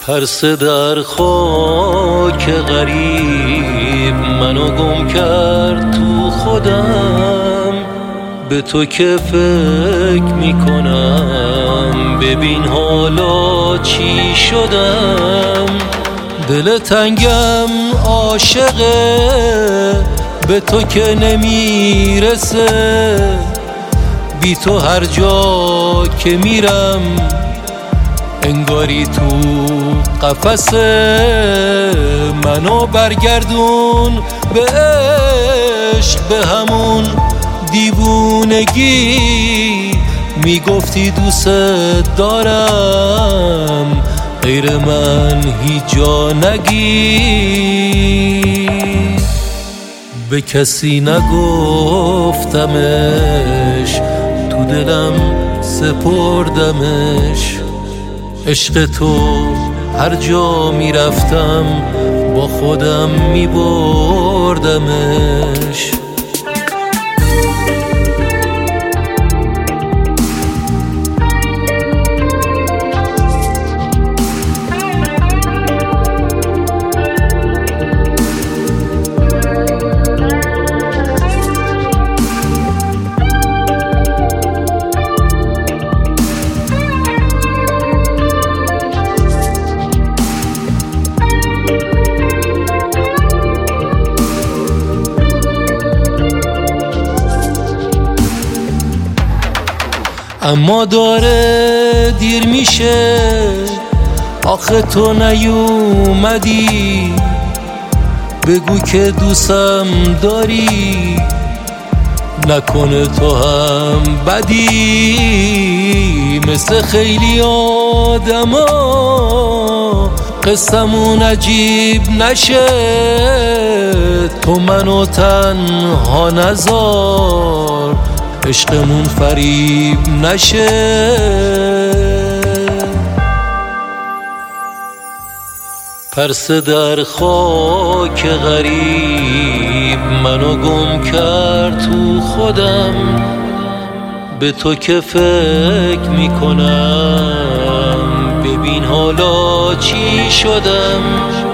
پرسه در خاک غریب منو گم کرد تو خودم، به تو که فکر میکنم ببین حالا چی شدم. دل تنگم عاشقه به تو که نمیرسه، بی تو هر جا که میرم انگاری تو قفسه. منو برگردون به عشق، به همون دیوونگی، میگفتی دوست دارم غیر من هیچ جا نگی. به کسی نگفتمش، تو دلم سپردمش. عشق تو هر جا میرفتم با خودم میبردمش. اما داره دیر میشه، آخه تو نیومدی. بگو که دوستم داری، نکنه تو هم بدی. مثل خیلی آدما قصمون عجیب نشه، تو منو تنها نذار عشقمون فریب نشه. پرسه در خاک غریب منو گم کرد تو خودم، به تو که فکر میکنم ببین حالا چی شدم.